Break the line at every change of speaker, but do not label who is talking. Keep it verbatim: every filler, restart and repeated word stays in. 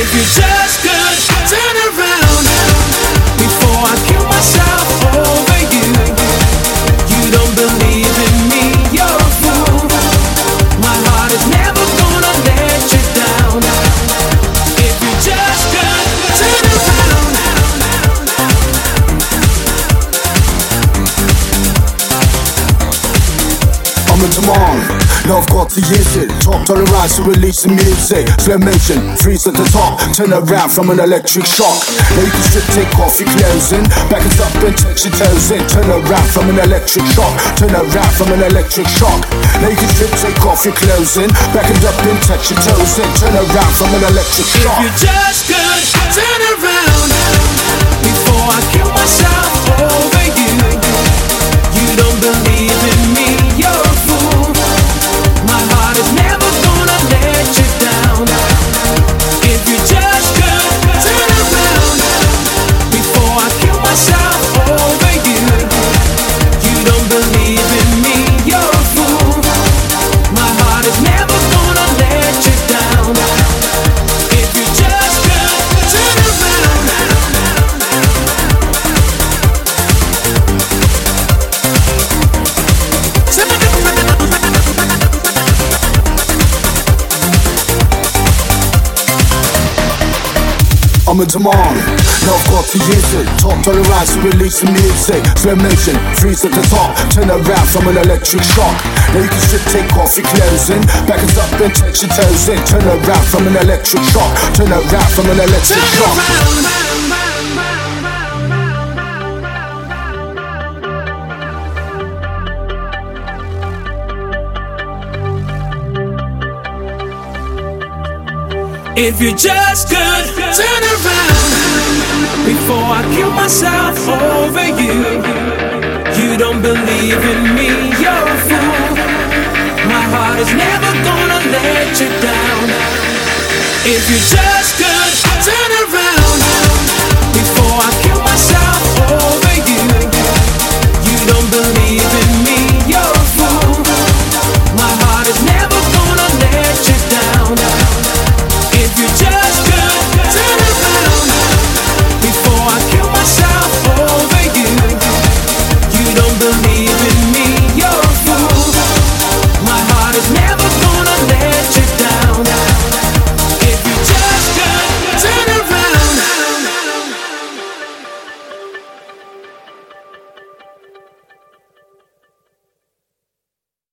If you just could turn around before I kill myself over you. You don't believe in me, you're a fool. My heart is never gonna let you down. If you just could turn around.
I'm in demand. Now I've got to use it. Top tolerance to release the music. Slow motion, freeze at the top. Turn around from an electric shock. Now you can strip, take off your clothes in. Back it up and touch your toes in. Turn around from an electric shock. Turn around from an electric shock. Now you can strip, take off your clothes in. Back it up and touch your toes in. Turn around from an electric shock.
If you just could turn around before I kill myself over you. You don't believe in me, you're a fool. My heart is never gonna let you down. If you just could turn around before I kill myself over you. You don't believe in me, you're a fool. My heart is never gonna let you down. If you just could turn around.
I'm in demand. Now I've got to use it. Top tolerance to release the music. Slow motion, freeze at the top. Turn around from an electric shock. Now you can strip, take off your clothes in. Back it up and touch your toes in. Turn around from an electric shock. Turn around from an electric
Turn
shock.
around. If you just could turn around before I kill myself over you. You don't believe in me, you're a fool. My heart is never gonna let you down. If you just could